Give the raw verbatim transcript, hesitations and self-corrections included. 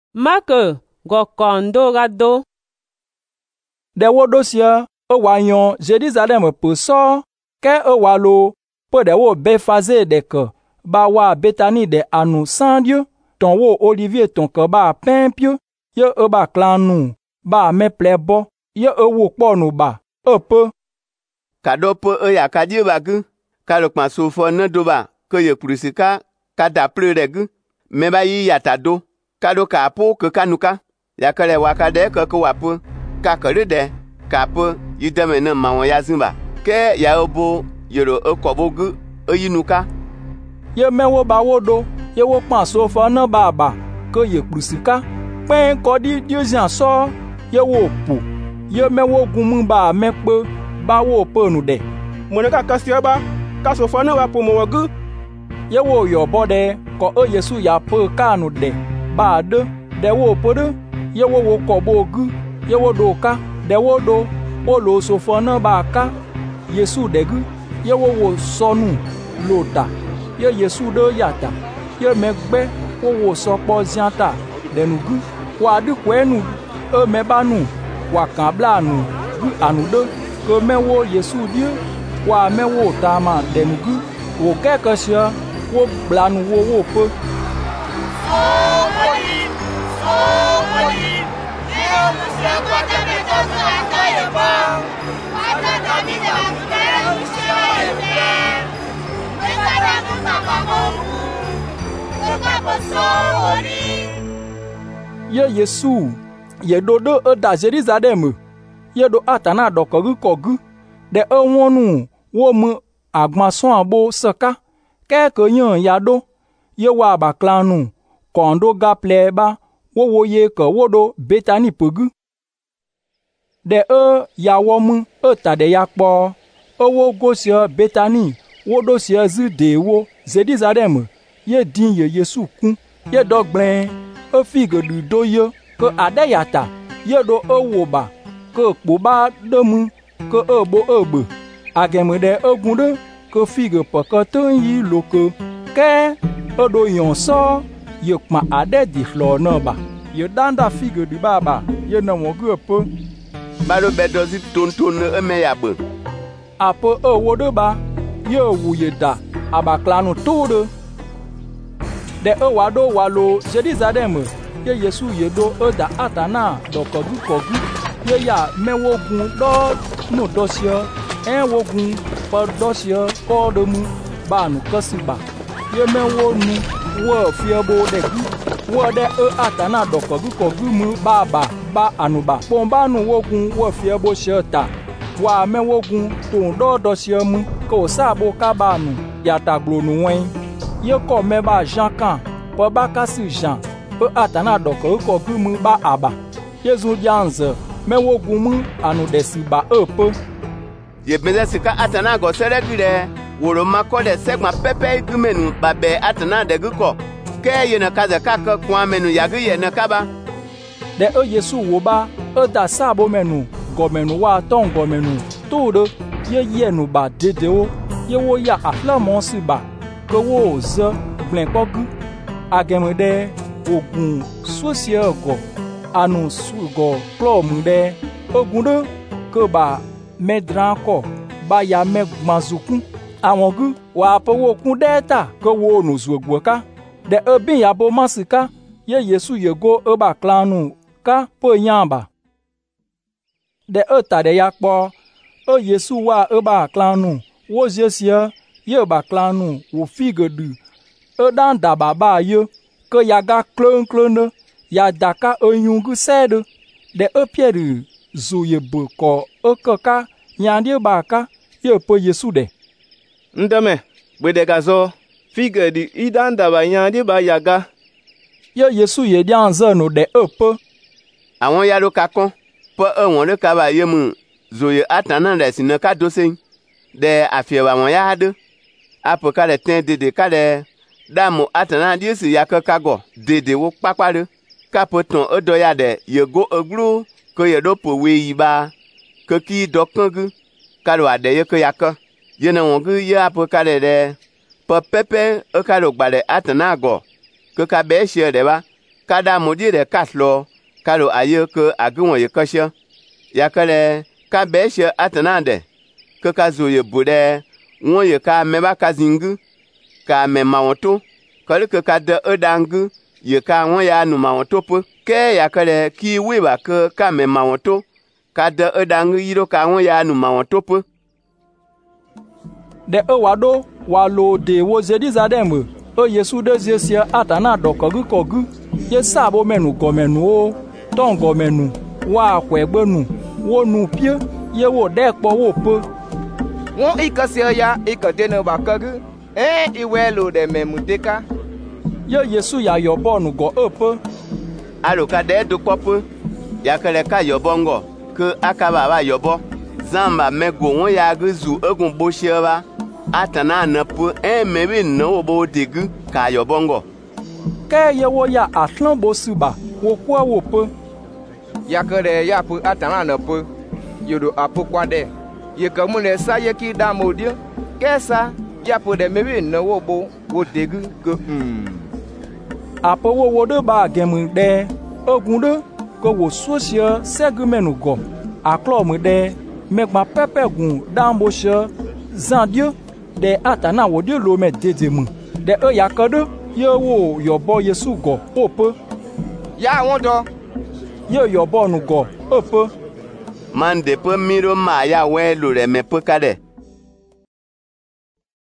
Make go kondo gado. De wo dosia e wa yon Jérusalem pe so ke e wa lo pe de wo Bethphage de ke ba wa Bethany de anu sans Dieu ton wo Olivier ton ke ba pimpio ye e ba klanu ba me plebo ye e wo po no ba e pe kado pe e ya ka Dieu ba gu ka lo kpan so fo na do ba ke ye krusika ka da ple de gu me ba yi ya ta do kado ka po ke kanuka ya ka le wa ka de ke ko wa pe ka ke de ka pe yi de me na ma won ya zin ba ke ya obo yoro e ko bo gu e yinuka ye me wo ba wo do ye wo kpan so fo na ba ba ke ye krusika pen ko di deuxième so ye wo po ye me wo gun mu ba me pe ba wo pe nu de mo ne ka kasia ba ka so fo na wa po mo gu ye wo yo bo de ko e Yesu ya pe ka nu de ba de de wo po de ye wo wo ko bo gu ye wo do ka de wo do wo lo so fo na ba ka Yesu de gu ye wo wo sonu lo ta ye Yesu de yata ye me gbe wo wo so po zianta de nu gu wa du kwenu e me ba nu wa kan bla nu gu anu de ke me wo Yesu Dieu wa me wo ta ma de nu gu wo ke ke sia wo bla nu wo wo pe so woni so woni ye mo se ko ta me to so ata ye ba ata ta mi da ke u se ye ne e ka da mu ka ba mo e ka bo so woni ye Yesu ye do do e da Jérusalem ye do atana do ko gu ko gu de e wonu wo mu agbon so abo saka ke ko yan ya do ye wa ba klanu kondo ga pleba wo wo ye ko wo do Bethany pogu de e ya wo mu e ta de ya po e wo go si Bethany wo do si zu de wo Jérusalem ye din ye Yesu kun ye do gben e fige du do ye ke ade yata ye do e wo ba ke po ba de mu ke e bo e be ageme de e gun de ke fige pe ke ton yi lo ke ke e do yon so ye kma ade di flo na ba ye danda fige di baba ye na mo gu pe ba do be do zi ton ton e me ya be apo e wo de ba ye wu ye da abaklanu to de de e wa do wa lo Jérusalem ye Yesu ye do e da atana do ko gu ko gu ye ya me wo gun do no do sia en wo gun pa do sia ko de mu ba nu kasi ba ye me wo nu wo fi bo de gu wo de e atana do ko gu ko gu mu ba ba ba anu ba pon ba nu wo gun wo fi bo sia ta wa me wo gun to do do sia mu ko sa bo ka ba nu ya ta glo nu wen ye ko me ba Jean kan po ba kasi Jean e atana do ko ko gu mu ba aba Yesu janze me wo gun mu anu de si ba e pe ye meze sika atana go sere gire woro mako de segma pepe gumenu babe atana de guko ke ye na kaza kaka kwa menu ya gu ye na kaba de e Yesu wo ba e da sabo menu go menu wa ton go menu to de ye ye nu ba dede o ye wo ya aflamo si ba ko wo ze glen ko gu ageme de ogun sosie go anu su go plo mu de ogun de ko ba medran ko ba ya me gmanzukun àwọn gu wa powo kun deta ko wo nu zuogbo ka de obin ya bo masika ye Yesu ye go e ba klanu ka po yamba de e ta de ya po o Yesu wa e ba klanu wo jesia ye ba klanu wo fige du e dan da baba ye ko ya ga klon klon ya daka oyungu sede de e pierre zo ye bo ko e ka nyande ba ka ye po Yesu de ndeme gbede gazo fige di idanda ba nyande ba yaga ye Yesu ye di anze no de e pe àwọn ya lo ka kon po e won le ka ba ye mu zo ye atana de sine ka do sen de afie wa won ya de apo ka de ten de de ka de damu atana di si ya ka ka go de de wo papare ka po ton e do ya de ye go eglu ko ye do po we yi ba ko ki do kan gu ka lo ade ye ko ya ka ye na won gu ye apo ka de de po pepe e ka lo gba de atana go ko ka be se de ba kada modi de katlo kalo aye ke agun ye kasha ya kale ka beshe atanande ke ka zoye bude won ye ka meba ka zingu ka me mawonto kale ke ka de edangu ye ka won ya nu mawonto pe ke ya kale ki wiba ke ka me mawonto ka de edangu yiro ka won ya nu mawonto pe de e wado wa lo de wo Jerusalem e Yesu de zesia atana dokogu kogu ye sabo menu gomenu o ton gomenu wa kwegbenu wo nu pie ye wo de po wo pe won ikasia ya ikadene bakagu eh iwelo de memudeka ye Yesu ya yobonu go epe aloka de do pope ya kale ka yobongo ke akaba ba yobo zamba mego won ya guzu egun bo sheba atana na pu e mebi no bo digu ka yobongo ke ye wo ya atlan bo suba wo kwa wo pe ya kale ya pu atana na pu yodo apu kwade ye kamune sa ye ki damodio kesa ya pu de mebi no wo bo wo digu ko mm apo wo wo de ba gemu de ogun de ko wo sosia segumenu go aklo mu de megba pepe gun dambo she zandio de atana wo de lo me dede mu de e yakodo ye wo yobo Yesu go ope ya won do ye yobo nu go ope man de pe miro ma ya we lo re me pe kade